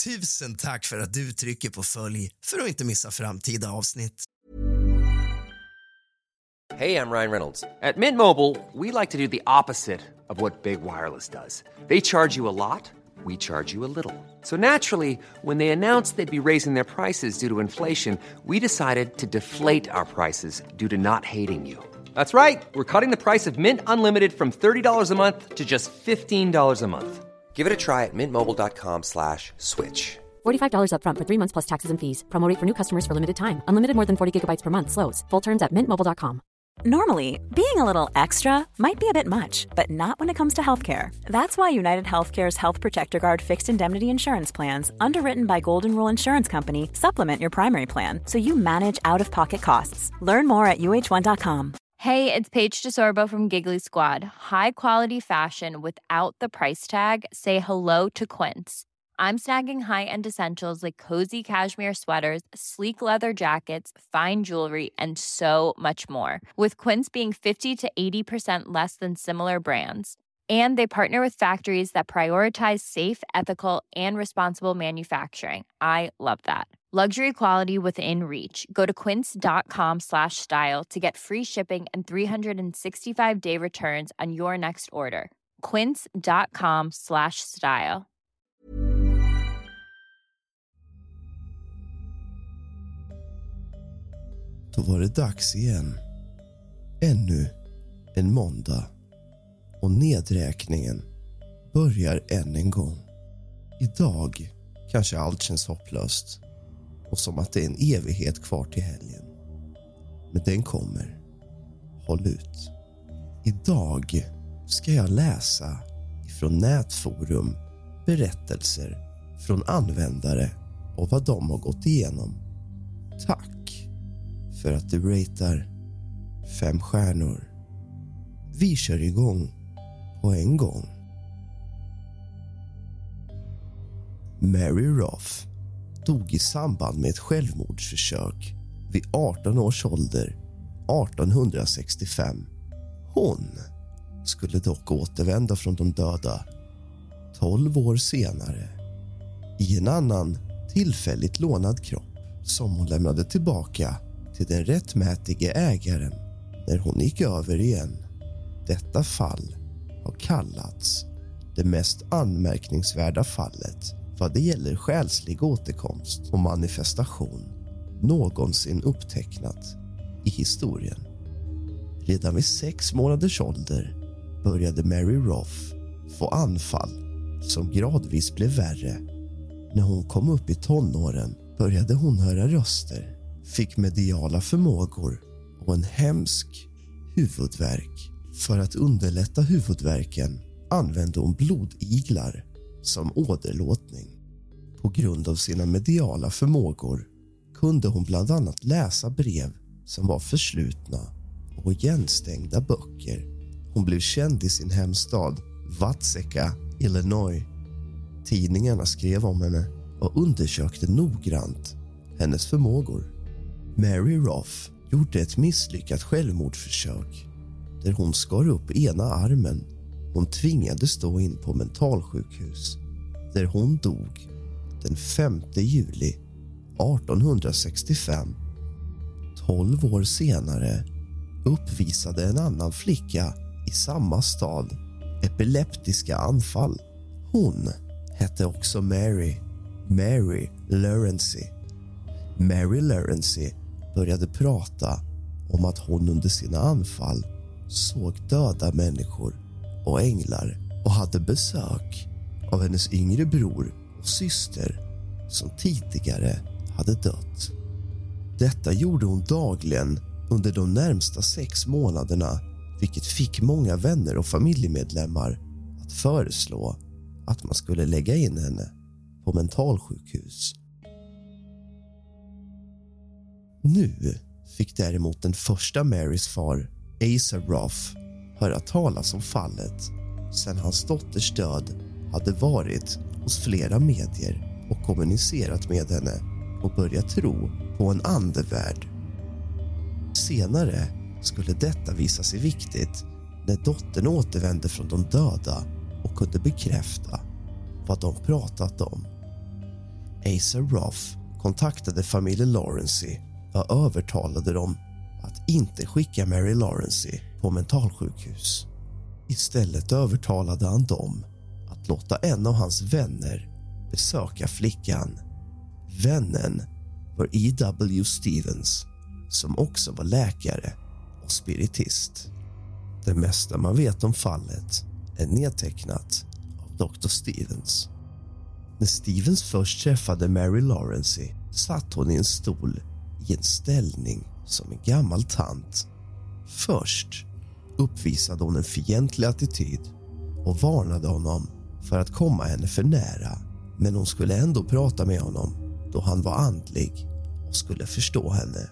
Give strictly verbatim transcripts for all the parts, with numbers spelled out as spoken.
Tusen tack för att du trycker på följ för att inte missa framtida avsnitt. Hey, I'm Ryan Reynolds. At Mint Mobile, we like to do the opposite of what Big Wireless does. They charge you a lot, we charge you a little. So naturally, when they announced they'd be raising their prices due to inflation, we decided to deflate our prices due to not hating you. That's right. We're cutting the price of Mint Unlimited from thirty dollars a month to just fifteen dollars a month. Give it a try at mintmobile.com slash switch. forty-five dollars up front for three months plus taxes and fees. Promo rate for new customers for limited time. Unlimited more than forty gigabytes per month. Slows full terms at mint mobile dot com. Normally, being a little extra might be a bit much, but not when it comes to healthcare. That's why United Healthcare's Health Protector Guard fixed indemnity insurance plans, underwritten by Golden Rule Insurance Company, supplement your primary plan so you manage out-of-pocket costs. Learn more at U H one dot com. Hey, it's Paige DeSorbo from Giggly Squad. High quality fashion without the price tag. Say hello to Quince. I'm snagging high-end essentials like cozy cashmere sweaters, sleek leather jackets, fine jewelry, and so much more. With Quince being fifty to eighty percent less than similar brands. And they partner with factories that prioritize safe, ethical, and responsible manufacturing. I love that. Luxury quality within reach. Go to quince.com slash style to get free shipping and three sixty-five day returns on your next order. Quince.com slash style. Då var det dags igen. Ännu en måndag. Och nedräkningen börjar än en gång. Idag kanske allt känns hopplöst. Och som att det är en evighet kvar till helgen. Men den kommer. Håll ut. Idag ska jag läsa ifrån nätforum berättelser från användare och vad de har gått igenom. Tack för att du ratear fem stjärnor. Vi kör igång på en gång. Mary Roth dog i samband med ett självmordsförsök vid arton års ålder arton sextiofem. Hon skulle dock återvända från de döda tolv år senare i en annan tillfälligt lånad kropp som hon lämnade tillbaka till den rättmätige ägaren när hon gick över igen. Detta fall har kallats det mest anmärkningsvärda fallet vad det gäller själslig återkomst och manifestation någonsin upptecknat i historien. Redan vid sex månaders ålder började Mary Roth få anfall som gradvis blev värre. När hon kom upp i tonåren började hon höra röster, fick mediala förmågor och en hemsk huvudvärk. För att underlätta huvudvärken använde hon blodiglar som åderlåtning. På grund av sina mediala förmågor kunde hon bland annat läsa brev som var förslutna och igenstängda böcker. Hon blev känd i sin hemstad Watseka, Illinois. Tidningarna skrev om henne och undersökte noggrant hennes förmågor. Mary Roth gjorde ett misslyckat självmordsförsök där hon skar upp ena armen. Hon tvingades stå in på mentalsjukhus där hon dog den femte juli arton sextiofem. Tolv år senare uppvisade en annan flicka i samma stad epileptiska anfall. Hon hette också Mary, Mary Lurency. Mary Lurency började prata om att hon under sina anfall såg döda människor och änglar och hade besök av hennes yngre bror och syster som tidigare hade dött. Detta gjorde hon dagligen under de närmsta sex månaderna, vilket fick många vänner och familjemedlemmar att föreslå att man skulle lägga in henne på mentalsjukhus. Nu fick däremot den första Marys far, Asa Roth, höra talas om fallet sedan hans dotters död hade varit hos flera medier och kommunicerat med henne och börjat tro på en andevärld. Senare skulle detta visa sig viktigt när dottern återvände från de döda och kunde bekräfta vad de pratat om. Asa Ruff kontaktade familjen Lawrence och övertalade dem att inte skicka Mary Lawrence på mentalsjukhus. Istället övertalade han dem att låta en av hans vänner besöka flickan. Vännen var E W Stevens, som också var läkare och spiritist. Det mesta man vet om fallet är nedtecknat av doktor Stevens. När Stevens först träffade Mary Lawrence satt hon i en stol i en ställning som en gammal tant. Först uppvisade hon en fientlig attityd och varnade honom för att komma henne för nära, men hon skulle ändå prata med honom då han var andlig och skulle förstå henne.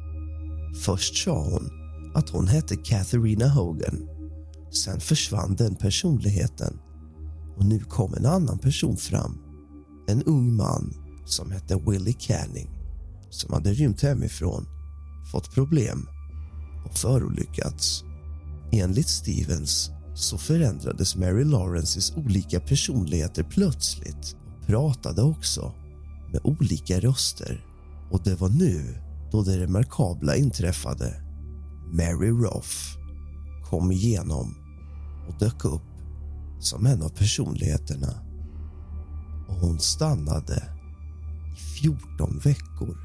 Först sa hon att hon hette Katharina Hogan. Sen försvann den personligheten och nu kom en annan person fram. En ung man som hette Willie Canning, som hade rymt hemifrån, fått problem och förolyckats. Enligt Stevens så förändrades Mary Lawrences olika personligheter plötsligt och pratade också med olika röster. Och det var nu då det remarkabla inträffade. Mary Ruff kom igenom och dök upp som en av personligheterna. Och hon stannade i fjorton veckor.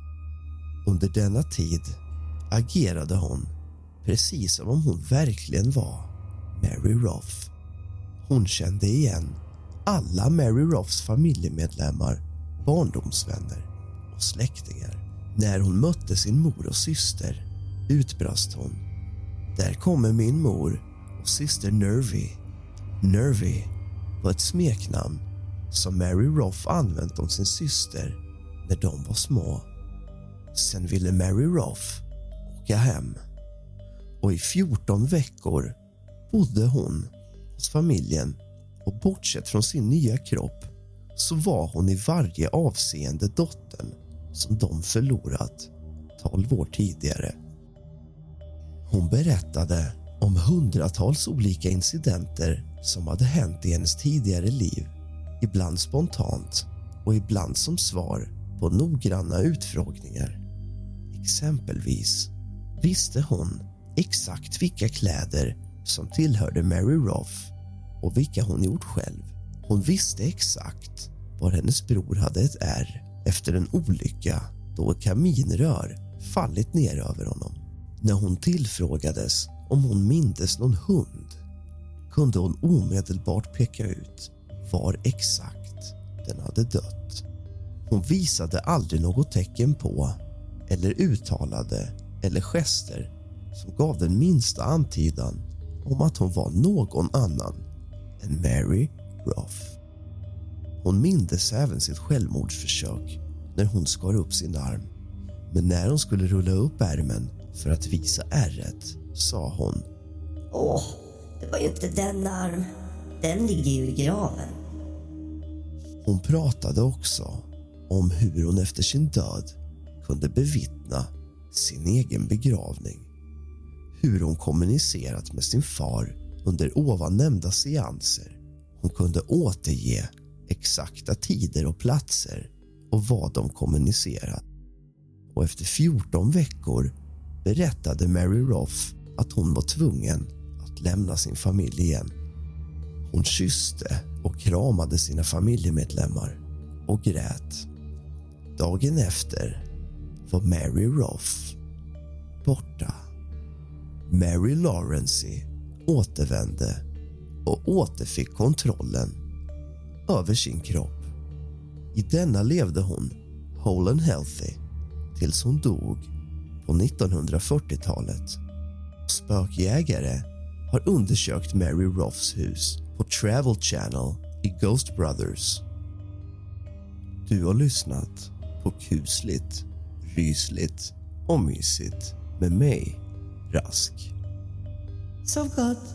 Under denna tid agerade hon precis som om hon verkligen var Mary Ruff. Hon kände igen alla Mary Ruffs familjemedlemmar, barndomsvänner och släktingar. När hon mötte sin mor och syster utbrast hon: "Där kommer min mor och syster Nervy." Nervy var ett smeknamn som Mary Ruff använt om sin syster när de var små. Sen ville Mary Ruff åka hem. Och i fjorton veckor bodde hon hos familjen, och bortsett från sin nya kropp så var hon i varje avseende dottern som de förlorat tolv år tidigare. Hon berättade om hundratals olika incidenter som hade hänt i hennes tidigare liv, ibland spontant och ibland som svar på noggranna utfrågningar. Exempelvis visste hon exakt vilka kläder som tillhörde Mary Ruff och vilka hon gjort själv. Hon visste exakt var hennes bror hade ett ärr efter en olycka då ett kaminrör fallit ner över honom. När hon tillfrågades om hon mindes någon hund kunde hon omedelbart peka ut var exakt den hade dött. Hon visade aldrig något tecken på eller uttalade eller gester som gav den minsta antydan om att hon var någon annan än Mary Ruff. Hon mindes även sitt självmordsförsök när hon skar upp sin arm. Men när hon skulle rulla upp ärmen för att visa ärret sa hon: "Åh, det var ju inte den arm. Den ligger ju i graven." Hon pratade också om hur hon efter sin död kunde bevittna sin egen begravning. Hur hon kommunicerat med sin far under ovan nämnda seanser. Hon kunde återge exakta tider och platser och vad de kommunicerat. Och efter fjorton veckor berättade Mary Ruff att hon var tvungen att lämna sin familj igen. Hon kysste och kramade sina familjemedlemmar och grät. Dagen efter var Mary Ruff borta. Mary Lawrence återvände och återfick kontrollen över sin kropp. I denna levde hon whole and healthy tills hon dog på nittonhundrafyrtiotalet. Spökjägare har undersökt Mary Ruffs hus på Travel Channel i Ghost Brothers. Du har lyssnat på Kusligt, Rysligt och Mysigt med mig, Rask. Sov gott.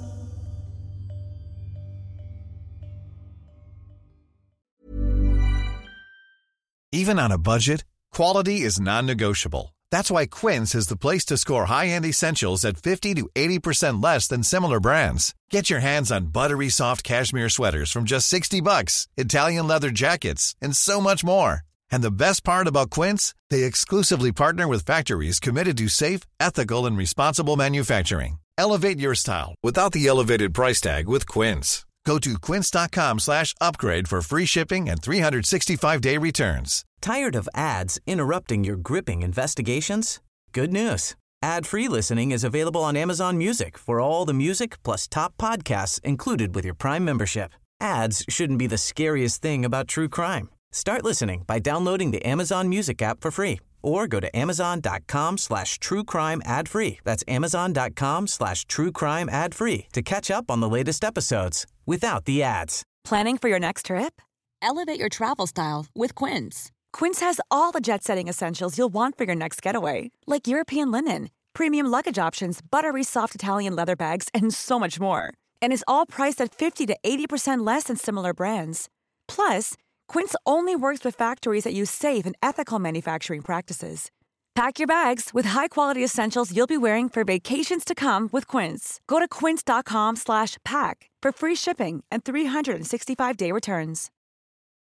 Even on a budget, quality is non-negotiable. That's why Quince is the place to score high-end essentials at fifty to eighty percent less than similar brands. Get your hands on buttery soft cashmere sweaters from just sixty bucks, Italian leather jackets, and so much more. And the best part about Quince, they exclusively partner with factories committed to safe, ethical, and responsible manufacturing. Elevate your style without the elevated price tag with Quince. Go to quince.com slash upgrade for free shipping and three sixty-five day returns. Tired of ads interrupting your gripping investigations? Good news. Ad-free listening is available on Amazon Music for all the music plus top podcasts included with your Prime membership. Ads shouldn't be the scariest thing about true crime. Start listening by downloading the Amazon Music app for free or go to amazon.com slash true crime ad free. That's amazon.com slash true crime ad free to catch up on the latest episodes without the ads. Planning for your next trip? Elevate your travel style with Quince. Quince has all the jet-setting essentials you'll want for your next getaway, like European linen, premium luggage options, buttery soft Italian leather bags, and so much more. And is all priced at fifty to eighty percent less than similar brands. Plus, Quince only works with factories that use safe and ethical manufacturing practices. Pack your bags with high-quality essentials you'll be wearing for vacations to come with Quince. Go to quince.com slash pack for free shipping and three sixty-five day returns.